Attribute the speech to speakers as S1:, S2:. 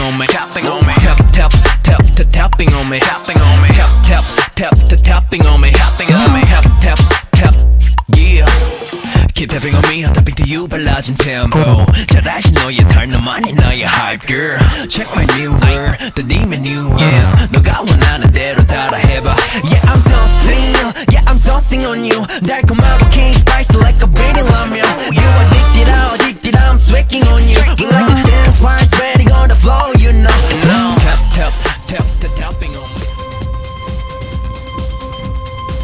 S1: on me, tapping on me, tap tap tap tap tapping on me, tapping on me, tap tap tap tap tapping on me, tapping on me, tap tap tap, yeah. Keep tapping on me, tapping to you 빨라진 tempo. 잘 알지 너의 닮는 나의 hype girl. Check my new word, the name and new yes. 너가 원하는